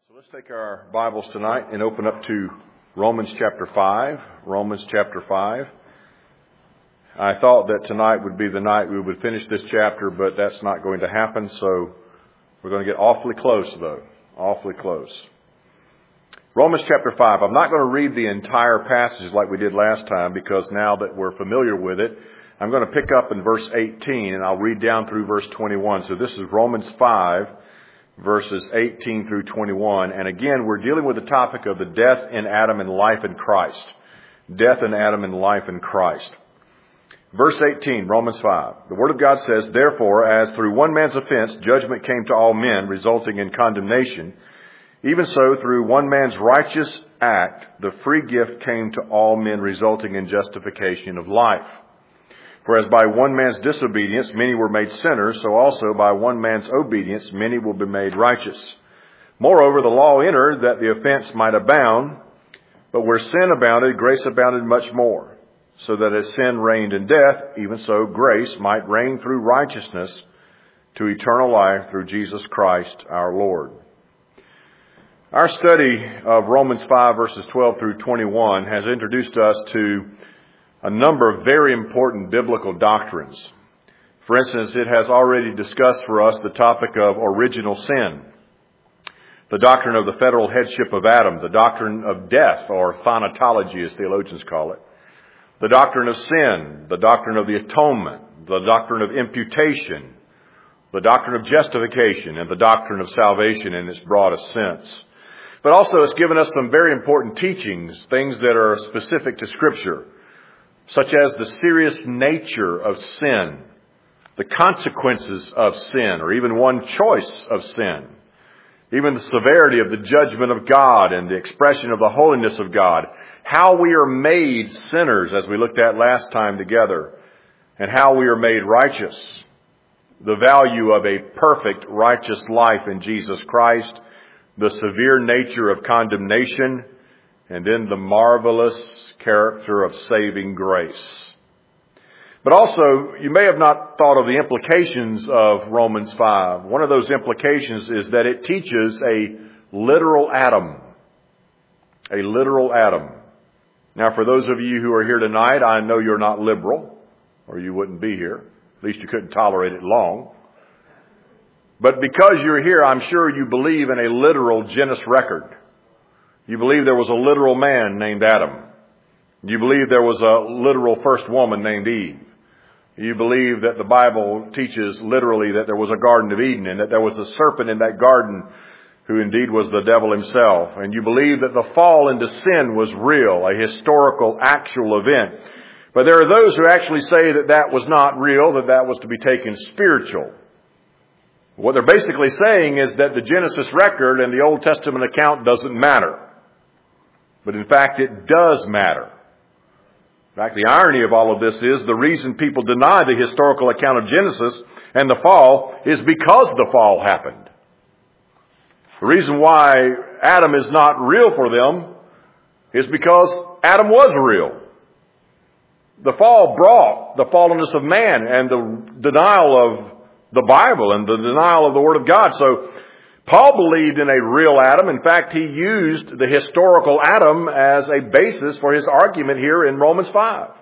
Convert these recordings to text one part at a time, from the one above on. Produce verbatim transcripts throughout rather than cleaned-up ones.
So let's take our Bibles tonight and open up to Romans chapter five. Romans chapter five. I thought that tonight would be the night we would finish this chapter, but that's not going to happen. So we're going to get awfully close, though. Awfully close. Romans chapter five. I'm not going to read the entire passage like we did last time, because now that we're familiar with it, I'm going to pick up in verse eighteen, and I'll read down through verse twenty-one. So this is Romans five. Verses eighteen through twenty-one. And again, we're dealing with the topic of the death in Adam and life in Christ. Death in Adam and life in Christ. Verse eighteen, Romans five. The Word of God says, "Therefore, as through one man's offense judgment came to all men, resulting in condemnation, even so through one man's righteous act the free gift came to all men, resulting in justification of life. For as by one man's disobedience many were made sinners, so also by one man's obedience many will be made righteous. Moreover, the law entered that the offense might abound, but where sin abounded, grace abounded much more. So that as sin reigned in death, even so grace might reign through righteousness to eternal life through Jesus Christ our Lord." Our study of Romans five verses twelve through twenty-one has introduced us to a number of very important biblical doctrines. For instance, it has already discussed for us the topic of original sin, the doctrine of the federal headship of Adam, the doctrine of death, or thanatology as theologians call it, the doctrine of sin, the doctrine of the atonement, the doctrine of imputation, the doctrine of justification, and the doctrine of salvation in its broadest sense. But also it's given us some very important teachings, things that are specific to Scripture, such as the serious nature of sin, the consequences of sin, or even one choice of sin, even the severity of the judgment of God and the expression of the holiness of God, how we are made sinners, as we looked at last time together, and how we are made righteous, the value of a perfect righteous life in Jesus Christ, the severe nature of condemnation, and then the marvelous character of saving grace. But also, you may have not thought of the implications of Romans five. One of those implications is that it teaches a literal Adam. A literal Adam. Now, for those of you who are here tonight, I know you're not liberal, or you wouldn't be here. At least you couldn't tolerate it long. But because you're here, I'm sure you believe in a literal Genesis record. You believe there was a literal man named Adam. You believe there was a literal first woman named Eve. You believe that the Bible teaches literally that there was a Garden of Eden and that there was a serpent in that garden who indeed was the devil himself. And you believe that the fall into sin was real, a historical, actual event. But there are those who actually say that that was not real, that that was to be taken spiritual. What they're basically saying is that the Genesis record and the Old Testament account doesn't matter. But in fact, it does matter. In fact, the irony of all of this is the reason people deny the historical account of Genesis and the fall is because the fall happened. The reason why Adam is not real for them is because Adam was real. The fall brought the fallenness of man and the denial of the Bible and the denial of the Word of God. So Paul believed in a real Adam. In fact, he used the historical Adam as a basis for his argument here in Romans five.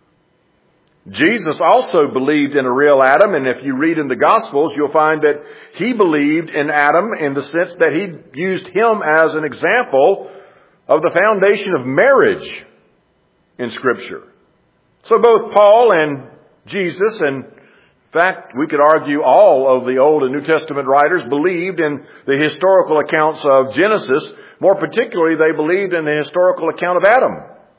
Jesus also believed in a real Adam, and if you read in the Gospels, you'll find that he believed in Adam in the sense that he used him as an example of the foundation of marriage in Scripture. So both Paul and Jesus, and in fact, we could argue all of the Old and New Testament writers believed in the historical accounts of Genesis. More particularly, they believed in the historical account of Adam.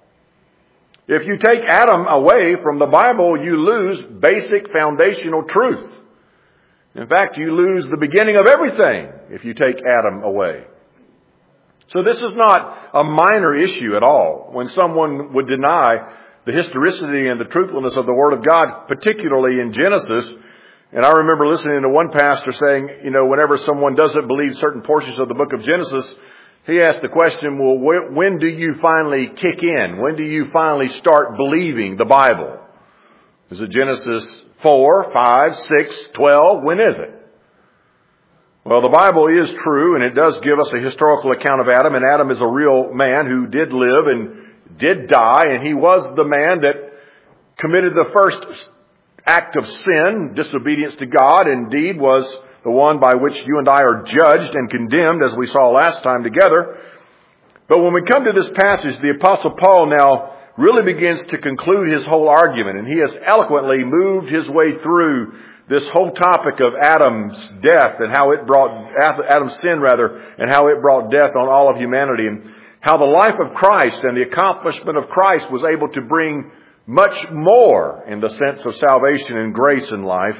If you take Adam away from the Bible, you lose basic foundational truth. In fact, you lose the beginning of everything if you take Adam away. So this is not a minor issue at all. When someone would deny the historicity and the truthfulness of the Word of God, particularly in Genesis. And I remember listening to one pastor saying, you know, whenever someone doesn't believe certain portions of the book of Genesis, he asked the question, well, wh- when do you finally kick in? When do you finally start believing the Bible? Is it Genesis four, five, six, twelve? When is it? Well, the Bible is true, and it does give us a historical account of Adam, and Adam is a real man who did live and did die, and he was the man that committed the first act of sin, disobedience to God, indeed was the one by which you and I are judged and condemned, as we saw last time together. But when we come to this passage, the Apostle Paul now really begins to conclude his whole argument, and he has eloquently moved his way through this whole topic of Adam's death and how it brought, Adam's sin rather, and how it brought death on all of humanity, and how the life of Christ and the accomplishment of Christ was able to bring much more in the sense of salvation and grace in life.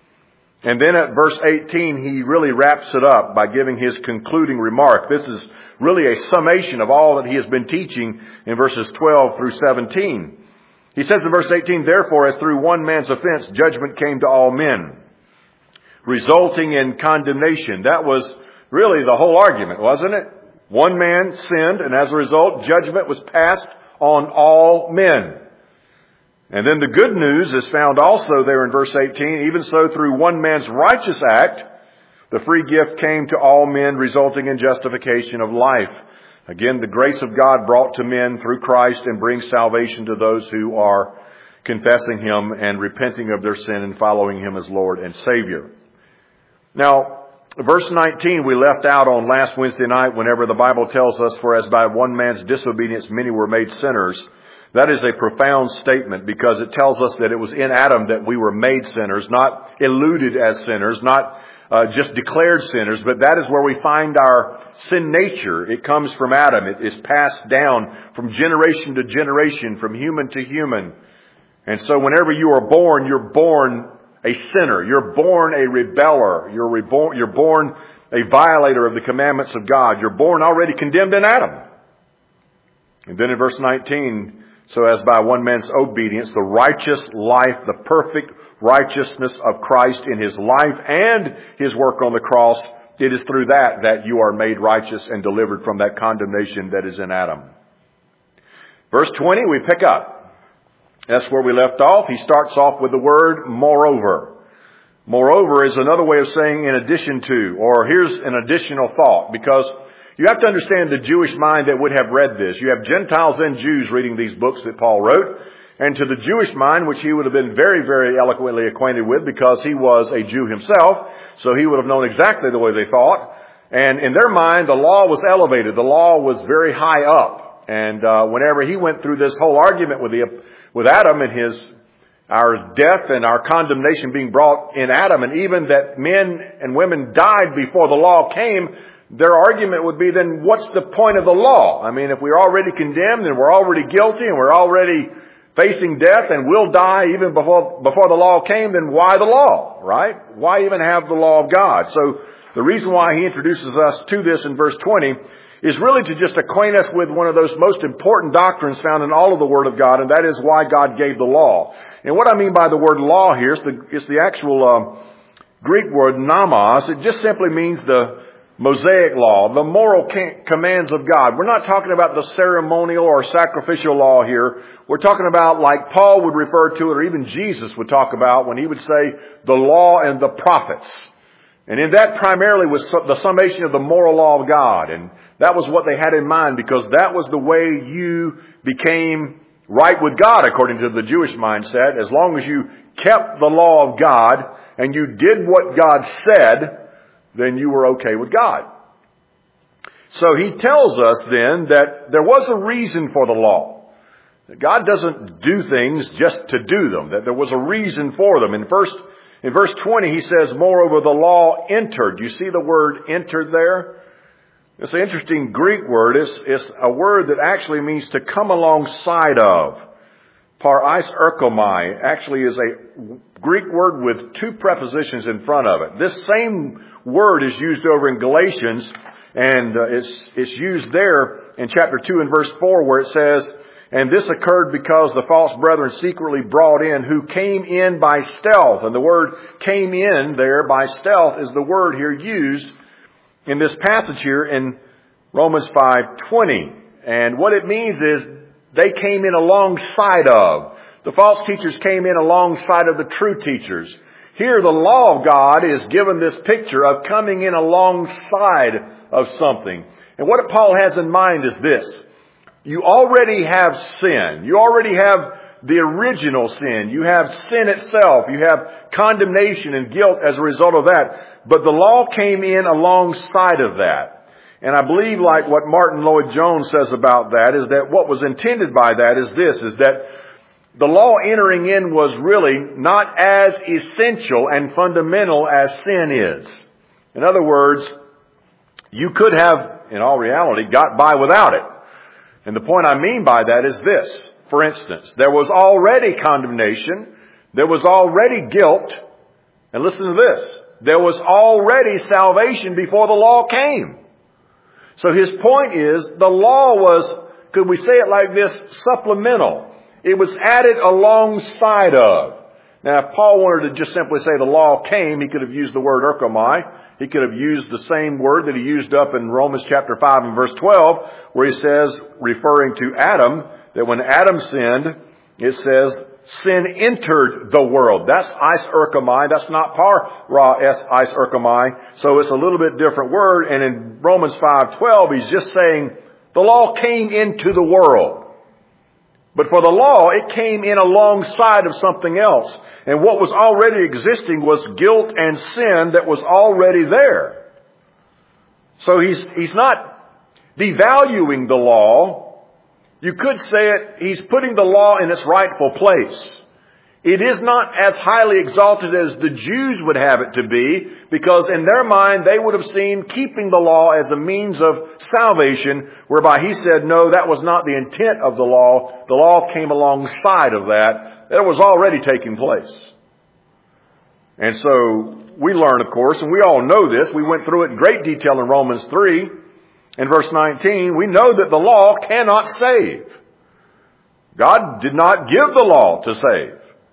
And then at verse eighteen, he really wraps it up by giving his concluding remark. This is really a summation of all that he has been teaching in verses twelve through seventeen. He says in verse eighteen, "Therefore, as through one man's offense, judgment came to all men, resulting in condemnation." That was really the whole argument, wasn't it? One man sinned, and as a result, judgment was passed on all men. And then the good news is found also there in verse eighteen. "Even so, through one man's righteous act, the free gift came to all men, resulting in justification of life." Again, the grace of God brought to men through Christ and brings salvation to those who are confessing Him and repenting of their sin and following Him as Lord and Savior. Now, verse nineteen we left out on last Wednesday night whenever the Bible tells us, "For as by one man's disobedience many were made sinners." That is a profound statement because it tells us that it was in Adam that we were made sinners, not eluded as sinners, not Uh, just declared sinners, but that is where we find our sin nature. It comes from Adam. It is passed down from generation to generation, from human to human. And so whenever you are born, you're born a sinner. You're born a rebeller. You're reborn, you're born a violator of the commandments of God. You're born already condemned in Adam. And then in verse nineteen, "So as by one man's obedience, the righteous life, the perfect righteousness of Christ in His life and His work on the cross, it is through that that you are made righteous and delivered from that condemnation that is in Adam." Verse twenty, we pick up. That's where we left off. He starts off with the word moreover. Moreover is another way of saying in addition to, or here's an additional thought, because you have to understand the Jewish mind that would have read this. You have Gentiles and Jews reading these books that Paul wrote. And to the Jewish mind, which he would have been very, very eloquently acquainted with because he was a Jew himself, so he would have known exactly the way they thought. And in their mind, the law was elevated. The law was very high up. And uh, whenever he went through this whole argument with the, with Adam and his our death and our condemnation being brought in Adam, and even that men and women died before the law came, their argument would be, then what's the point of the law? I mean, if we're already condemned and we're already guilty and we're already facing death and will die even before before the law came, then why the law, right? Why even have the law of God? So the reason why he introduces us to this in verse twenty is really to just acquaint us with one of those most important doctrines found in all of the Word of God, and that is why God gave the law. And what I mean by the word law here is the, is the actual uh, Greek word nomos. It just simply means the Mosaic law, the moral commands of God. We're not talking about the ceremonial or sacrificial law here. We're talking about, like Paul would refer to it, or even Jesus would talk about when he would say the law and the prophets. And in that primarily was the summation of the moral law of God. And that was what they had in mind, because that was the way you became right with God, according to the Jewish mindset. As long as you kept the law of God and you did what God said, then you were okay with God. So he tells us then that there was a reason for the law. That God doesn't do things just to do them. That there was a reason for them. In verse, in verse twenty he says, "Moreover, the law entered." You see the word entered there? It's an interesting Greek word. It's, it's a word that actually means to come alongside of. Parais erkomai actually is a Greek word with two prepositions in front of it. This same word is used over in Galatians, and uh, it's, it's used there in chapter two and verse four, where it says, "And this occurred because the false brethren secretly brought in, who came in by stealth." And the word "came in" there by stealth is the word here used in this passage here in Romans five twenty. And what it means is they came in alongside of. The false teachers came in alongside of the true teachers. Here the law of God is given this picture of coming in alongside of something. And what Paul has in mind is this. You already have sin. You already have the original sin. You have sin itself. You have condemnation and guilt as a result of that. But the law came in alongside of that. And I believe, like what Martin Lloyd-Jones says about that, is that what was intended by that is this, is that the law entering in was really not as essential and fundamental as sin is. In other words, you could have, in all reality, got by without it. And the point I mean by that is this. For instance, there was already condemnation. There was already guilt. And listen to this. There was already salvation before the law came. So his point is, the law was, could we say it like this, supplemental. It was added alongside of. Now, if Paul wanted to just simply say the law came, he could have used the word erchomai. He could have used the same word that he used up in Romans chapter five and verse twelve, where he says, referring to Adam, that when Adam sinned, it says, sin entered the world. That's eis erchomai. That's not para eis erchomai. So it's a little bit different word. And in Romans five twelve, he's just saying the law came into the world. But for the law, it came in alongside of something else. And what was already existing was guilt and sin that was already there. So he's, he's not devaluing the law. You could say it, he's putting the law in its rightful place. It is not as highly exalted as the Jews would have it to be, because in their mind they would have seen keeping the law as a means of salvation, whereby he said, no, that was not the intent of the law. The law came alongside of that. That was already taking place. And so we learn, of course, and we all know this. We went through it in great detail in Romans three. In verse nineteen, we know that the law cannot save. God did not give the law to save.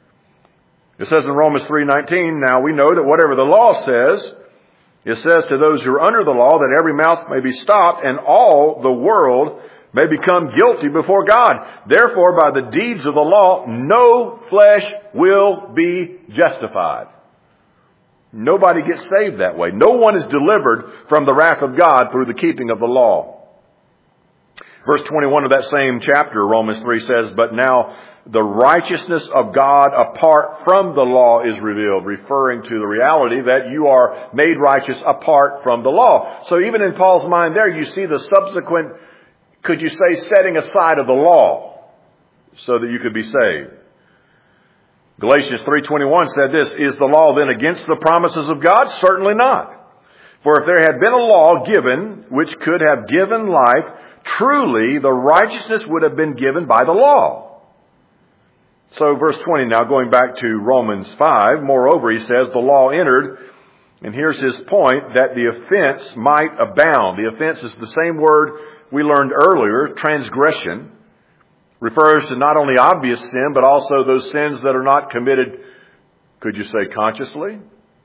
It says in Romans three nineteen, now we know that whatever the law says, it says to those who are under the law that every mouth may be stopped and all the world may become guilty before God. Therefore, by the deeds of the law, no flesh will be justified. Nobody gets saved that way. No one is delivered from the wrath of God through the keeping of the law. Verse twenty-one of that same chapter, Romans three says, but now the righteousness of God apart from the law is revealed, referring to the reality that you are made righteous apart from the law. So even in Paul's mind there, you see the subsequent, could you say, setting aside of the law so that you could be saved. Galatians three twenty-one said this, is the law then against the promises of God? Certainly not. For if there had been a law given which could have given life, truly the righteousness would have been given by the law. So verse twenty now, going back to Romans five, moreover, he says, the law entered, and here's his point, that the offense might abound. The offense is the same word we learned earlier, transgression. Refers to not only obvious sin, but also those sins that are not committed, could you say, consciously?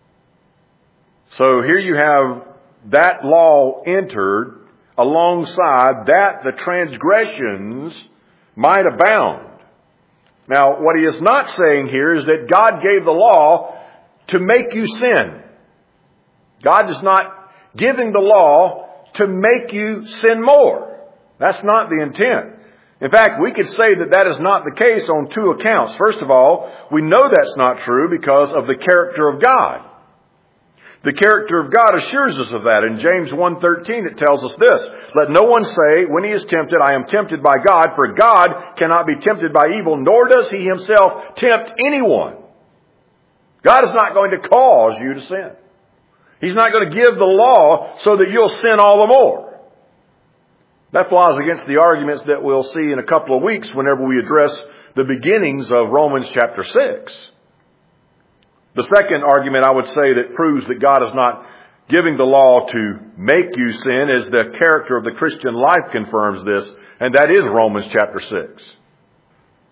So here you have that law entered alongside that the transgressions might abound. Now, what he is not saying here is that God gave the law to make you sin. God is not giving the law to make you sin more. That's not the intent. In fact, we could say that that is not the case on two accounts. First of all, we know that's not true because of the character of God. The character of God assures us of that. In James one thirteen, it tells us this, let no one say, when he is tempted, I am tempted by God, for God cannot be tempted by evil, nor does he himself tempt anyone. God is not going to cause you to sin. He's not going to give the law so that you'll sin all the more. That flies against the arguments that we'll see in a couple of weeks whenever we address the beginnings of Romans chapter six. The second argument I would say that proves that God is not giving the law to make you sin is the character of the Christian life confirms this, and that is Romans chapter six.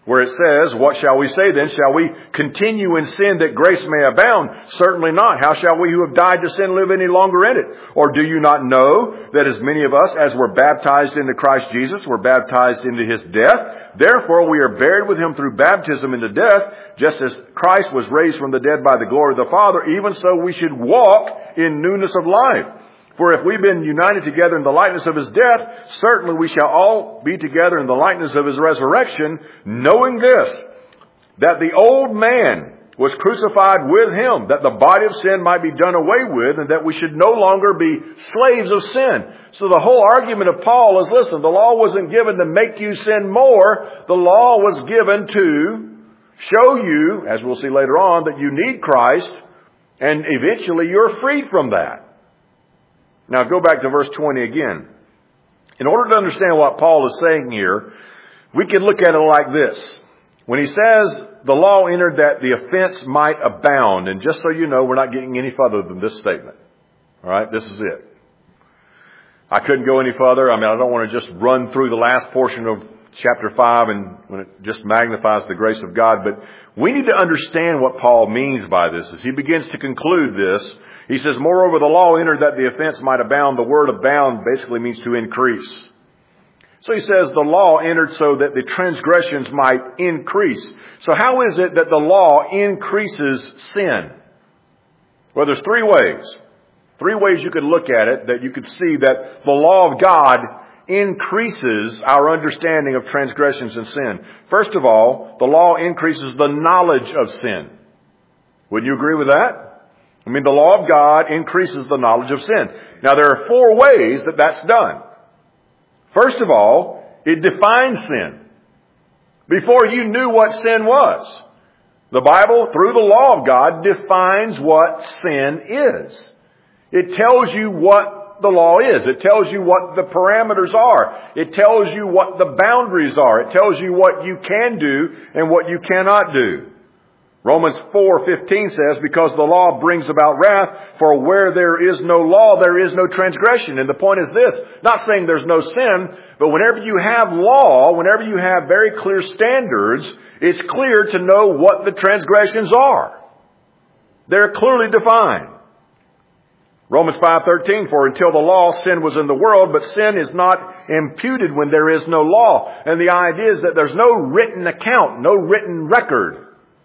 where it says, what shall we say then? Shall we continue in sin that grace may abound? Certainly not. How shall we who have died to sin live any longer in it? Or do you not know that as many of us as were baptized into Christ Jesus were baptized into His death? Therefore we are buried with Him through baptism into death, just as Christ was raised from the dead by the glory of the Father, even so we should walk in newness of life. For if we've been united together in the likeness of His death, certainly we shall all be together in the likeness of His resurrection, knowing this, that the old man was crucified with Him, that the body of sin might be done away with, and that we should no longer be slaves of sin. So the whole argument of Paul is, listen, the law wasn't given to make you sin more. The law was given to show you, as we'll see later on, that you need Christ, and eventually you're freed from that. Now go back to verse twenty again. In order to understand what Paul is saying here, we can look at it like this. When he says the law entered that the offense might abound, and just so you know, we're not getting any further than this statement. All right, this is it. I couldn't go any further. I mean, I don't want to just run through the last portion of chapter five and when it just magnifies the grace of God, but we need to understand what Paul means by this. As he begins to conclude this, he says, moreover, the law entered that the offense might abound. The word abound basically means to increase. So he says the law entered so that the transgressions might increase. So how is it that the law increases sin? Well, there's three ways. Three ways you could look at it that you could see that the law of God increases our understanding of transgressions and sin. First of all, the law increases the knowledge of sin. Wouldn't you agree with that? I mean, the law of God increases the knowledge of sin. Now, there are four ways that that's done. First of all, it defines sin. Before you knew what sin was, the Bible, through the law of God, defines what sin is. It tells you what the law is. It tells you what the parameters are. It tells you what the boundaries are. It tells you what you can do and what you cannot do. Romans four fifteen says, because the law brings about wrath, for where there is no law, there is no transgression. And the point is this, not saying there's no sin, but whenever you have law, whenever you have very clear standards, it's clear to know what the transgressions are. They're clearly defined. Romans five thirteen, for until the law, sin was in the world, but sin is not imputed when there is no law. And the idea is that there's no written account, no written record.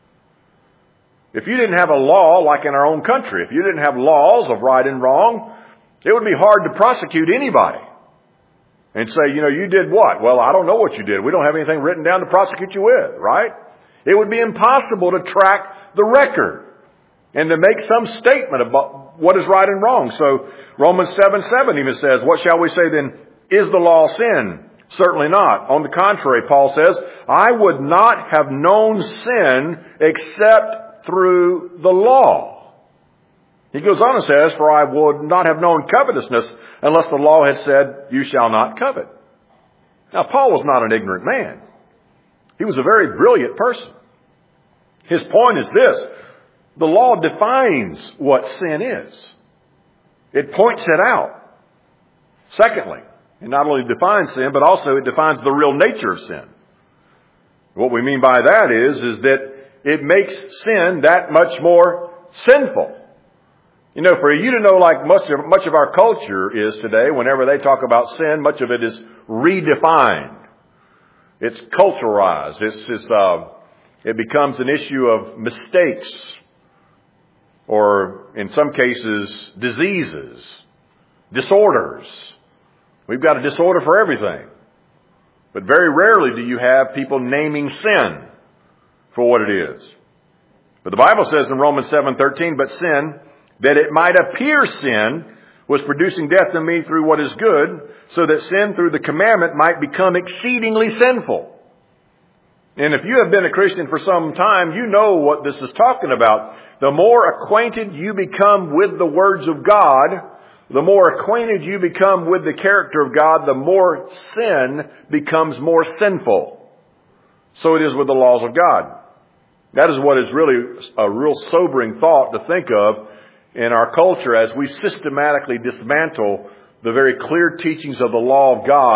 If you didn't have a law like in our own country, if you didn't have laws of right and wrong, it would be hard to prosecute anybody and say, you know, you did what? Well, I don't know what you did. We don't have anything written down to prosecute you with, right? It would be impossible to track the record and to make some statement about what is right and wrong. So Romans seven seven even says, what shall we say then? Is the law sin? Certainly not. On the contrary, Paul says, I would not have known sin except through the law. He goes on and says, for I would not have known covetousness unless the law had said, you shall not covet. Now, Paul was not an ignorant man. He was a very brilliant person. His point is this, the law defines what sin is. It points it out. Secondly, it not only defines sin, but also it defines the real nature of sin. What we mean by that is, is that it makes sin that much more sinful. You know, for you to know, like much of, much of our culture is today, whenever they talk about sin, much of it is redefined. It's culturalized. It's, it's, uh, it becomes an issue of mistakes, or in some cases, diseases, disorders. We've got a disorder for everything. But very rarely do you have people naming sin for what it is. But the Bible says in Romans seven thirteen, but sin, that it might appear sin, was producing death in me through what is good, so that sin through the commandment might become exceedingly sinful. And if you have been a Christian for some time, you know what this is talking about. The more acquainted you become with the words of God, the more acquainted you become with the character of God, the more sin becomes more sinful. So it is with the laws of God. That is what is really a real sobering thought to think of in our culture as we systematically dismantle the very clear teachings of the law of God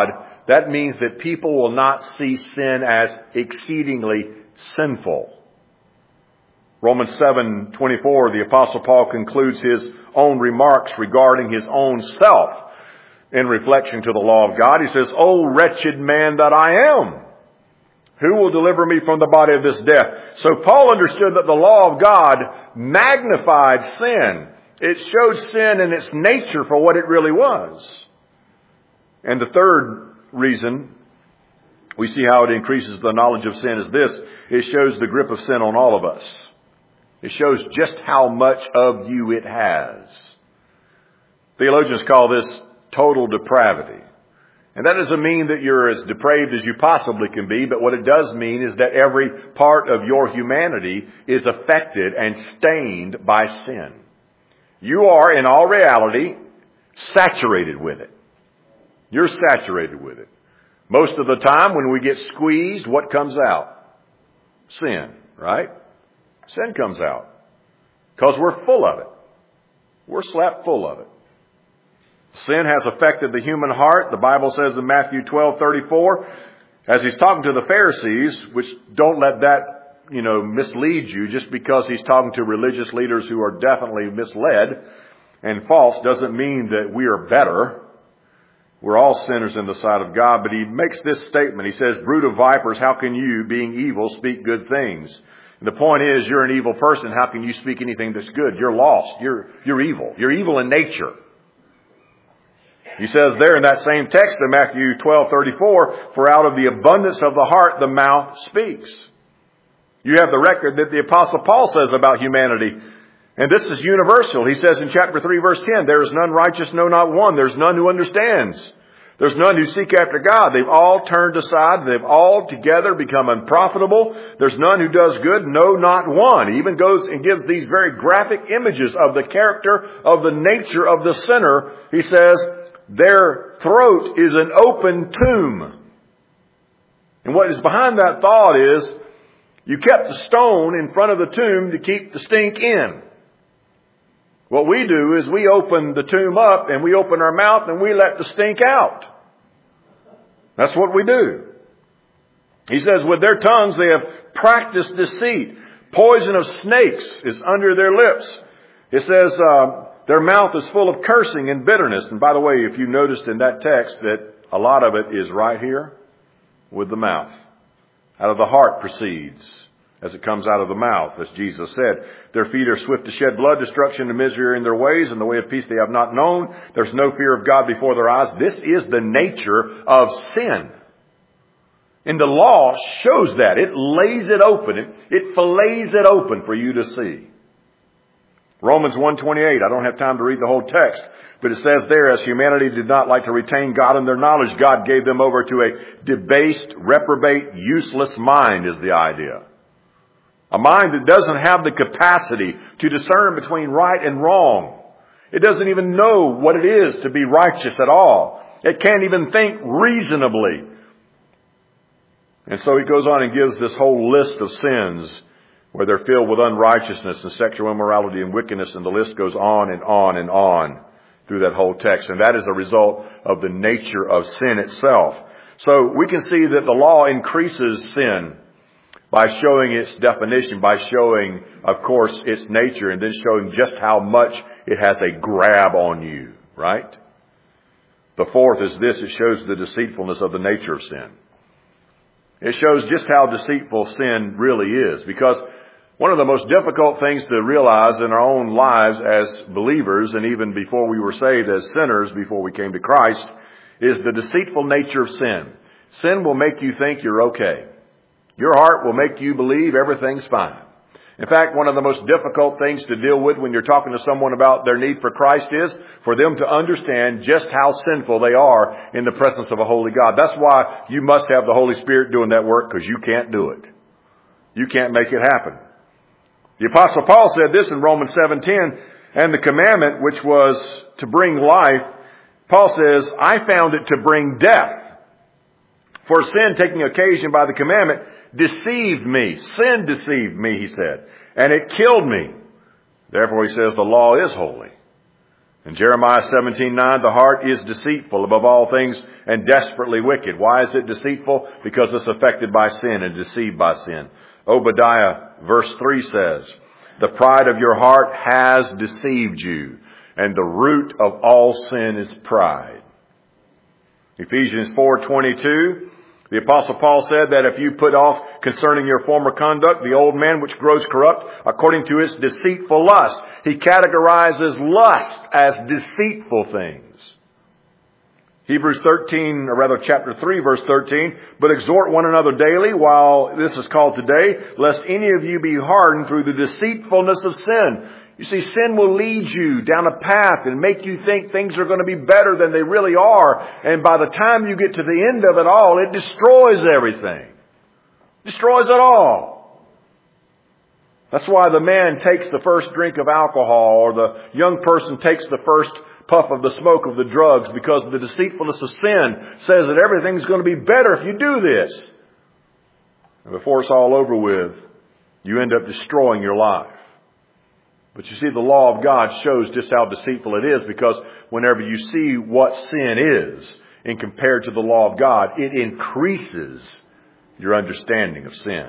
that means that people will not see sin as exceedingly sinful. Romans seven twenty-four, the Apostle Paul concludes his own remarks regarding his own self in reflection to the law of God. He says, "O wretched man that I am, who will deliver me from the body of this death?" So Paul understood that the law of God magnified sin. It showed sin in its nature for what it really was. And the third reason we see how it increases the knowledge of sin is this: it shows the grip of sin on all of us. It shows just how much of you it has. Theologians call this total depravity. And that doesn't mean that you're as depraved as you possibly can be, but what it does mean is that every part of your humanity is affected and stained by sin. You are, in all reality, saturated with it. You're saturated with it. Most of the time when we get squeezed, what comes out? Sin, right? Sin comes out. Because we're full of it. We're slapped full of it. Sin has affected the human heart. The Bible says in Matthew twelve thirty-four, as he's talking to the Pharisees, which don't let that, you know, mislead you. Just because he's talking to religious leaders who are definitely misled and false doesn't mean that we are better. We're all sinners in the sight of God. But he makes this statement. He says, "Brood of vipers, how can you, being evil, speak good things?" And the point is, you're an evil person. How can you speak anything that's good? You're lost. You're, you're evil. You're evil in nature. He says there in that same text in Matthew twelve thirty-four, "For out of the abundance of the heart the mouth speaks." You have the record that the Apostle Paul says about humanity. And this is universal. He says in chapter three, verse ten, "There is none righteous, no, not one. There's none who understands. There's none who seek after God. They've all turned aside. They've all together become unprofitable. There's none who does good, no, not one." He even goes and gives these very graphic images of the character, of the nature of the sinner. He says, "Their throat is an open tomb." And what is behind that thought is, you kept the stone in front of the tomb to keep the stink in. What we do is we open the tomb up and we open our mouth and we let the stink out. That's what we do. He says, "With their tongues they have practiced deceit. Poison of snakes is under their lips." It says, uh, their mouth is full of cursing and bitterness. And by the way, if you noticed in that text that a lot of it is right here with the mouth. Out of the heart proceeds as it comes out of the mouth, as Jesus said. "Their feet are swift to shed blood, destruction and misery are in their ways, and the way of peace they have not known. There's no fear of God before their eyes." This is the nature of sin. And the law shows that. It lays it open. It, it fillets it open for you to see. Romans one twenty-eight, I don't have time to read the whole text, but it says there, "As humanity did not like to retain God in their knowledge, God gave them over to a debased, reprobate, useless mind," is the idea. A mind that doesn't have the capacity to discern between right and wrong. It doesn't even know what it is to be righteous at all. It can't even think reasonably. And so he goes on and gives this whole list of sins where they're filled with unrighteousness and sexual immorality and wickedness, and the list goes on and on and on through that whole text. And that is a result of the nature of sin itself. So we can see that the law increases sin by showing its definition, by showing, of course, its nature, and then showing just how much it has a grab on you, right? The fourth is this: it shows the deceitfulness of the nature of sin. It shows just how deceitful sin really is, because one of the most difficult things to realize in our own lives as believers, and even before we were saved as sinners, before we came to Christ, is the deceitful nature of sin. Sin will make you think you're okay. Your heart will make you believe everything's fine. In fact, one of the most difficult things to deal with when you're talking to someone about their need for Christ is for them to understand just how sinful they are in the presence of a holy God. That's why you must have the Holy Spirit doing that work, because you can't do it. You can't make it happen. The Apostle Paul said this in Romans seven ten, "And the commandment which was to bring life," Paul says, "I found it to bring death. For sin, taking occasion by the commandment, deceived me." Sin deceived me, he said, "and it killed me." Therefore, he says, the law is holy. In Jeremiah seventeen nine, the heart is deceitful above all things and desperately wicked. Why is it deceitful? Because it's affected by sin and deceived by sin. Obadiah verse three says, the pride of your heart has deceived you, and the root of all sin is pride. Ephesians four twenty-two, the Apostle Paul said that if you put off concerning your former conduct the old man which grows corrupt according to its deceitful lust. He categorizes lust as deceitful things. Hebrews thirteen, or rather chapter three, verse thirteen, but exhort one another daily while this is called today, lest any of you be hardened through the deceitfulness of sin. You see, sin will lead you down a path and make you think things are going to be better than they really are. And by the time you get to the end of it all, it destroys everything. Destroys it all. That's why the man takes the first drink of alcohol, or the young person takes the first puff of the smoke of the drugs, because the deceitfulness of sin says that everything's going to be better if you do this. And before it's all over with, you end up destroying your life. But you see, the law of God shows just how deceitful it is, because whenever you see what sin is in compared to the law of God, it increases your understanding of sin.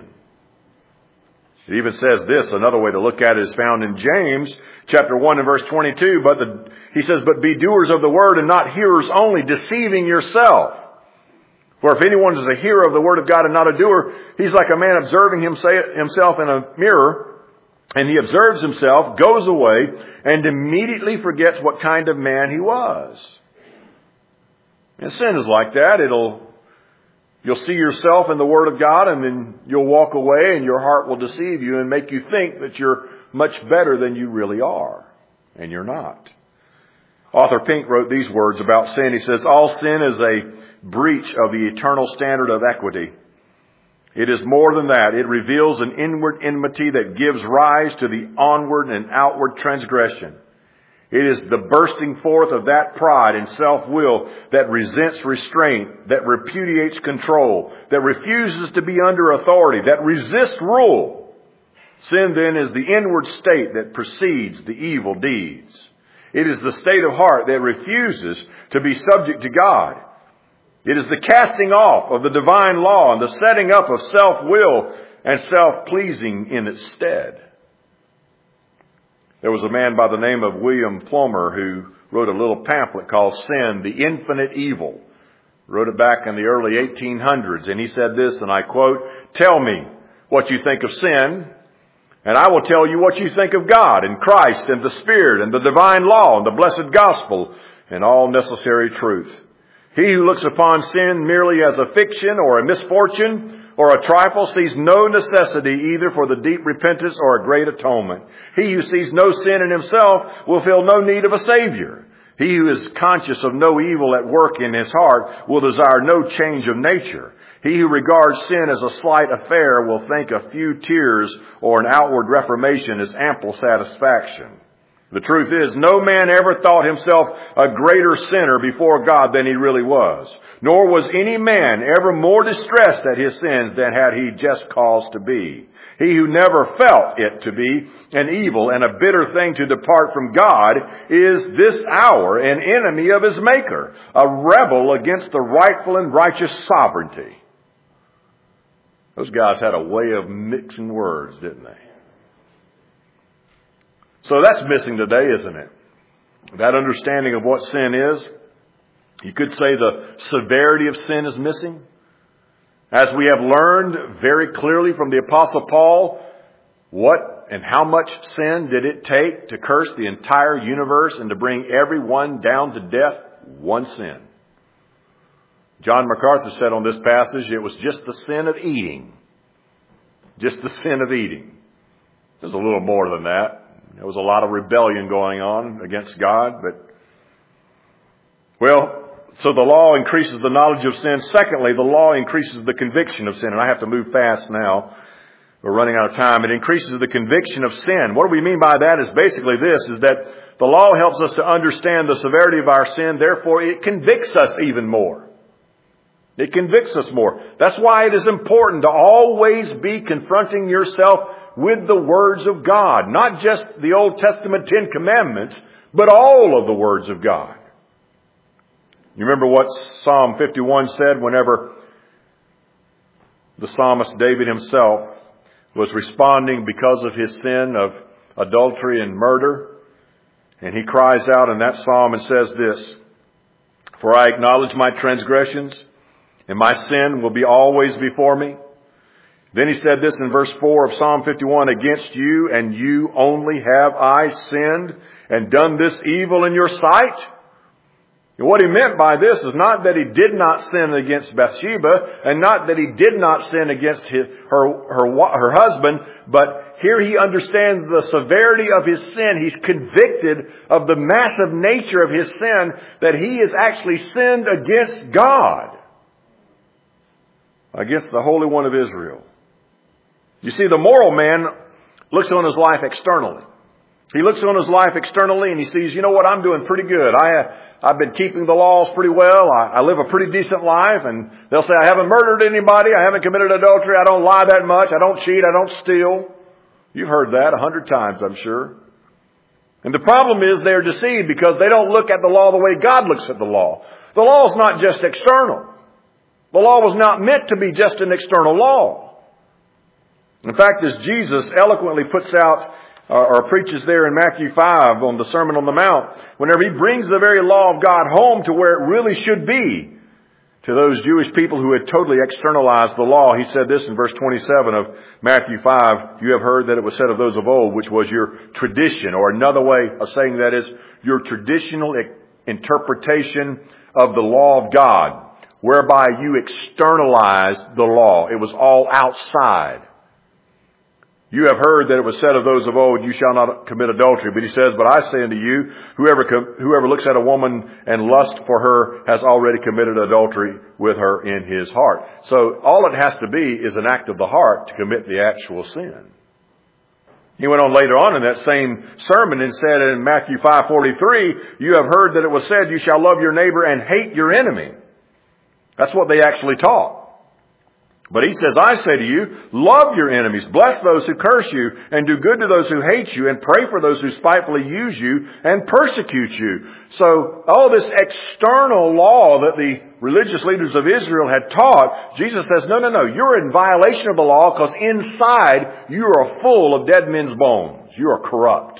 It even says this, another way to look at it is found in James chapter one and verse twenty-two. But the, he says, but be doers of the word and not hearers only, deceiving yourself. For if anyone is a hearer of the word of God and not a doer, he's like a man observing himself in a mirror. And he observes himself, goes away, and immediately forgets what kind of man he was. And sin is like that. It'll, you'll see yourself in the Word of God, and then you'll walk away, and your heart will deceive you and make you think that you're much better than you really are. And you're not. Author Pink wrote these words about sin. He says, all sin is a breach of the eternal standard of equity. It is more than that. It reveals an inward enmity that gives rise to the onward and outward transgression. It is the bursting forth of that pride and self-will that resents restraint, that repudiates control, that refuses to be under authority, that resists rule. Sin then is the inward state that precedes the evil deeds. It is the state of heart that refuses to be subject to God. It is the casting off of the divine law and the setting up of self-will and self-pleasing in its stead. There was a man by the name of William Plomer who wrote a little pamphlet called Sin, the Infinite Evil. Wrote it back in the early eighteen hundreds, and he said this, and I quote, tell me what you think of sin, and I will tell you what you think of God and Christ and the Spirit and the divine law and the blessed gospel and all necessary truth. He who looks upon sin merely as a fiction or a misfortune or a trifle sees no necessity either for the deep repentance or a great atonement. He who sees no sin in himself will feel no need of a Savior. He who is conscious of no evil at work in his heart will desire no change of nature. He who regards sin as a slight affair will think a few tears or an outward reformation is ample satisfaction. The truth is, no man ever thought himself a greater sinner before God than he really was. Nor was any man ever more distressed at his sins than had he just cause to be. He who never felt it to be an evil and a bitter thing to depart from God is this hour an enemy of his Maker, a rebel against the rightful and righteous sovereignty. Those guys had a way of mixing words, didn't they? So that's missing today, isn't it? That understanding of what sin is. You could say the severity of sin is missing. As we have learned very clearly from the Apostle Paul, what and how much sin did it take to curse the entire universe and to bring everyone down to death? One sin. John MacArthur said on this passage, it was just the sin of eating. Just the sin of eating. There's a little more than that. There was a lot of rebellion going on against God, but, well, so the law increases the knowledge of sin. Secondly, the law increases the conviction of sin. And I have to move fast now. We're running out of time. It increases the conviction of sin. What do we mean by that is basically this, is that the law helps us to understand the severity of our sin. Therefore, it convicts us even more. It convicts us more. That's why it is important to always be confronting yourself with the words of God. Not just the Old Testament Ten Commandments, but all of the words of God. You remember what Psalm fifty-one said whenever the psalmist David himself was responding because of his sin of adultery and murder? And he cries out in that psalm and says this, "For I acknowledge my transgressions, and my sin will be always before me." Then he said this in verse four of Psalm fifty-one, "Against you and you only have I sinned and done this evil in your sight." And what he meant by this is not that he did not sin against Bathsheba, and not that he did not sin against his, her, her, her husband, but here he understands the severity of his sin. He's convicted of the massive nature of his sin, that he has actually sinned against God, against the Holy One of Israel. You see, the moral man looks on his life externally. He looks on his life externally and he sees, you know what, I'm doing pretty good. I, I've been keeping the laws pretty well. I, I live a pretty decent life. And they'll say, I haven't murdered anybody. I haven't committed adultery. I don't lie that much. I don't cheat. I don't steal. You've heard that a hundred times, I'm sure. And the problem is they're deceived because they don't look at the law the way God looks at the law. The law is not just external. The law was not meant to be just an external law. In fact, as Jesus eloquently puts out or preaches there in Matthew five on the Sermon on the Mount, whenever he brings the very law of God home to where it really should be, to those Jewish people who had totally externalized the law, he said this in verse twenty-seven of Matthew five, "You have heard that it was said of those of old," which was your tradition, or another way of saying that is your traditional interpretation of the law of God, whereby you externalized the law. It was all outside. "You have heard that it was said of those of old, you shall not commit adultery." But he says, "But I say unto you, whoever com- whoever looks at a woman and lusts for her has already committed adultery with her in his heart." So all it has to be is an act of the heart to commit the actual sin. He went on later on in that same sermon and said in Matthew five forty-three, "You have heard that it was said, you shall love your neighbor and hate your enemy." That's what they actually taught. But he says, "I say to you, love your enemies, bless those who curse you, and do good to those who hate you, and pray for those who spitefully use you and persecute you." So all this external law that the religious leaders of Israel had taught, Jesus says, no, no, no, you're in violation of the law because inside you are full of dead men's bones. You are corrupt.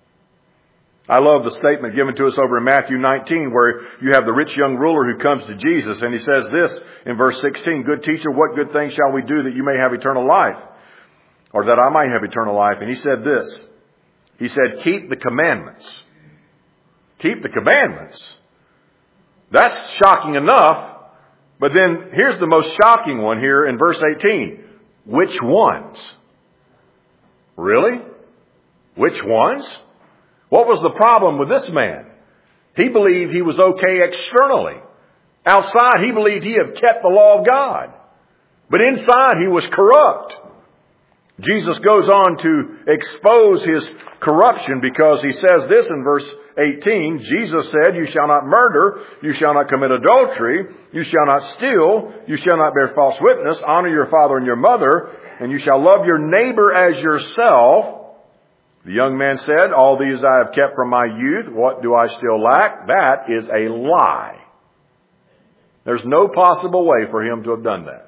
I love the statement given to us over in Matthew nineteen where you have the rich young ruler who comes to Jesus and he says this in verse sixteen, "Good teacher, what good thing shall we do that you may have eternal life?" Or that I might have eternal life. And he said this. He said, "Keep the commandments." Keep the commandments. That's shocking enough. But then here's the most shocking one here in verse eighteen. Which ones? Really? Which ones? What was the problem with this man? He believed he was okay externally. Outside, he believed he had kept the law of God. But inside, he was corrupt. Jesus goes on to expose his corruption because he says this in verse eighteen. Jesus said, "You shall not murder, you shall not commit adultery, you shall not steal, you shall not bear false witness, honor your father and your mother, and you shall love your neighbor as yourself." The young man said, "All these I have kept from my youth. What do I still lack?" That is a lie. There's no possible way for him to have done that.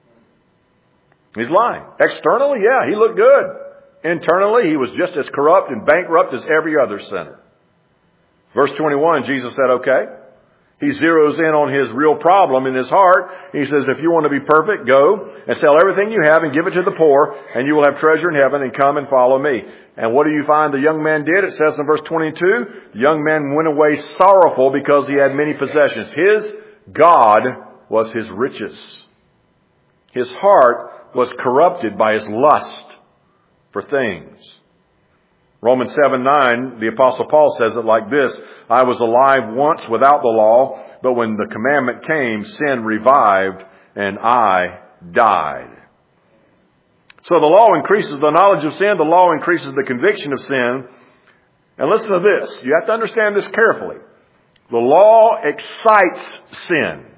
He's lying. Externally, yeah, he looked good. Internally, he was just as corrupt and bankrupt as every other sinner. Verse twenty-one, Jesus said, okay. He zeroes in on his real problem in his heart. He says, "If you want to be perfect, go and sell everything you have and give it to the poor, and you will have treasure in heaven, and come and follow me." And what do you find the young man did? It says in verse twenty-two, the young man went away sorrowful because he had many possessions. His God was his riches. His heart was corrupted by his lust for things. Romans seven nine, the Apostle Paul says it like this, "I was alive once without the law, but when the commandment came, sin revived, and I died." So the law increases the knowledge of sin. The law increases the conviction of sin. And listen to this. You have to understand this carefully. The law excites sin.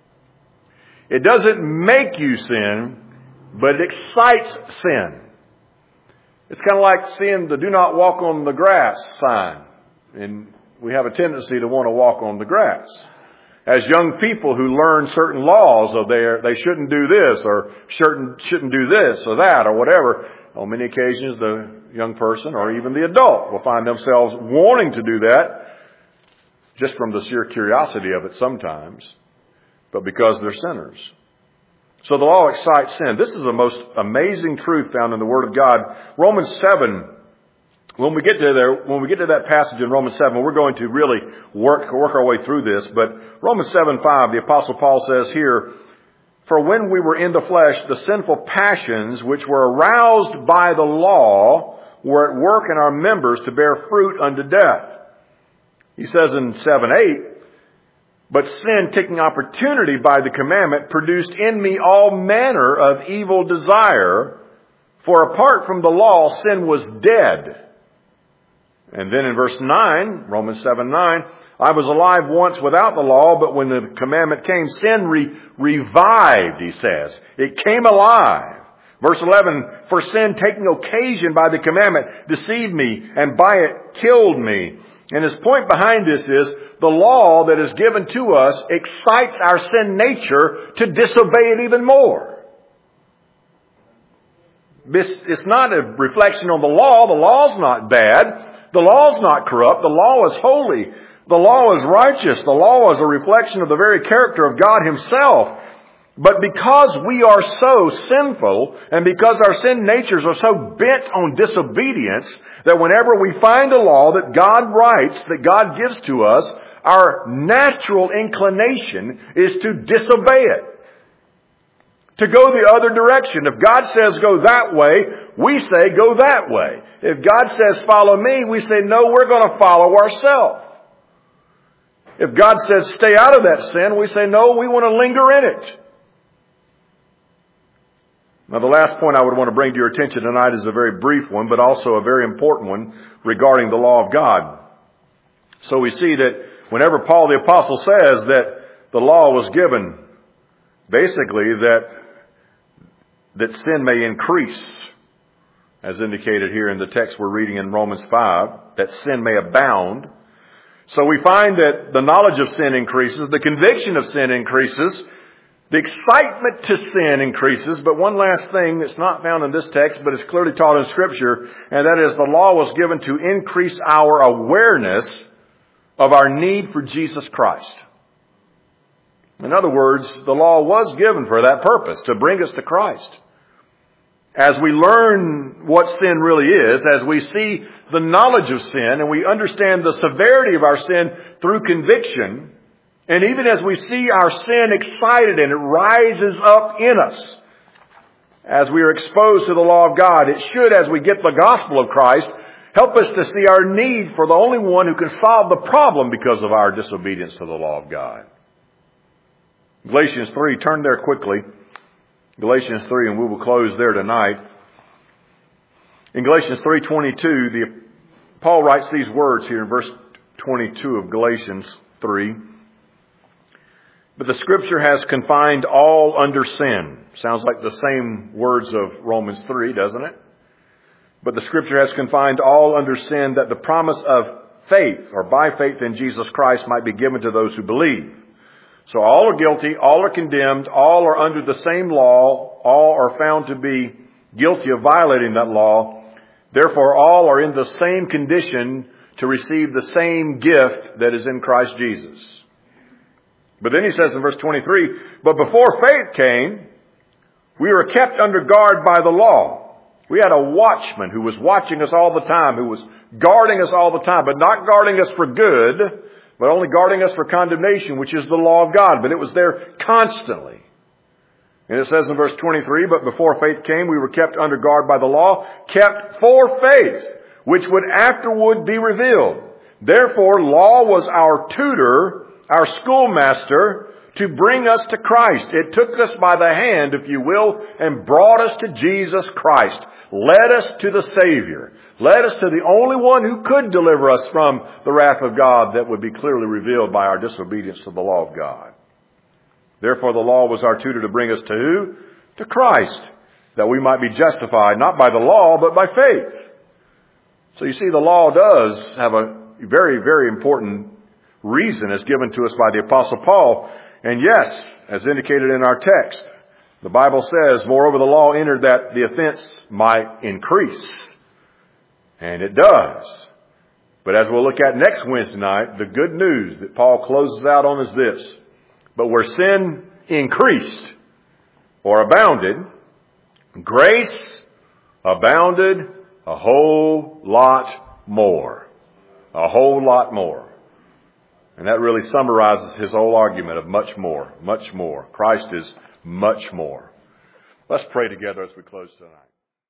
It doesn't make you sin, but it excites sin. It's kind of like seeing the "do not walk on the grass" sign in we have a tendency to want to walk on the grass. As young people who learn certain laws of their, they shouldn't do this or shouldn't, shouldn't do this or that or whatever, on many occasions the young person or even the adult will find themselves wanting to do that just from the sheer curiosity of it sometimes, but because they're sinners. So the law excites sin. This is the most amazing truth found in the Word of God. Romans seven, when we get to there, when we get to that passage in Romans seven, we're going to really work, work our way through this. But Romans seven five, the Apostle Paul says here, "For when we were in the flesh, the sinful passions which were aroused by the law were at work in our members to bear fruit unto death." He says in seven eight, "But sin, taking opportunity by the commandment, produced in me all manner of evil desire. For apart from the law, sin was dead." And then in verse nine, Romans seven nine, "I was alive once without the law, but when the commandment came, sin re- revived," he says. It came alive. Verse eleven, "For sin, taking occasion by the commandment, deceived me, and by it killed me." And his point behind this is, the law that is given to us excites our sin nature to disobey it even more. This, it's not a reflection on the law. The law's not bad. The law's not corrupt. The law is holy. The law is righteous. The law is a reflection of the very character of God Himself. But because we are so sinful, and because our sin natures are so bent on disobedience, that whenever we find a law that God writes, that God gives to us, our natural inclination is to disobey it. To go the other direction. If God says go that way, we say go that way. If God says follow me, we say no, we're going to follow ourselves. If God says stay out of that sin, we say no, we want to linger in it. Now, the last point I would want to bring to your attention tonight is a very brief one, but also a very important one regarding the law of God. So we see that whenever Paul the Apostle says that the law was given, basically that, that sin may increase, as indicated here in the text we're reading in Romans five, that sin may abound. So we find that the knowledge of sin increases, the conviction of sin increases, the excitement to sin increases. But one last thing that's not found in this text, but is clearly taught in Scripture, and that is the law was given to increase our awareness of our need for Jesus Christ. In other words, the law was given for that purpose, to bring us to Christ. As we learn what sin really is, as we see the knowledge of sin, and we understand the severity of our sin through conviction, and even as we see our sin excited and it rises up in us, as we are exposed to the law of God, it should, as we get the gospel of Christ, help us to see our need for the only one who can solve the problem because of our disobedience to the law of God. Galatians three, turn there quickly. Galatians three, and we will close there tonight. In Galatians three twenty-two, the, Paul writes these words here in verse twenty-two of Galatians three. "But the Scripture has confined all under sin." Sounds like the same words of Romans three, doesn't it? "But the Scripture has confined all under sin, that the promise of faith, or by faith in Jesus Christ, might be given to those who believe." So all are guilty, all are condemned, all are under the same law, all are found to be guilty of violating that law. Therefore, all are in the same condition to receive the same gift that is in Christ Jesus. But then he says in verse twenty-three, "But before faith came, we were kept under guard by the law." We had a watchman who was watching us all the time, who was guarding us all the time, but not guarding us for good, but only guarding us for condemnation, which is the law of God. But it was there constantly. And it says in verse twenty-three, "But before faith came, we were kept under guard by the law, kept for faith, which would afterward be revealed. Therefore, law was our tutor, our schoolmaster, to bring us to Christ. It took us by the hand, if you will, and brought us to Jesus Christ. Led us to the Savior. Led us to the only one who could deliver us from the wrath of God that would be clearly revealed by our disobedience to the law of God. Therefore, the law was our tutor to bring us to who? To Christ, that we might be justified, not by the law, but by faith." So you see, the law does have a very, very important reason is given to us by the Apostle Paul. And yes, as indicated in our text, the Bible says, moreover, the law entered that the offense might increase. And it does. But as we'll look at next Wednesday night, the good news that Paul closes out on is this. But where sin increased or abounded, grace abounded a whole lot more. A whole lot more. And that really summarizes his whole argument of much more, much more. Christ is much more. Let's pray together as we close tonight.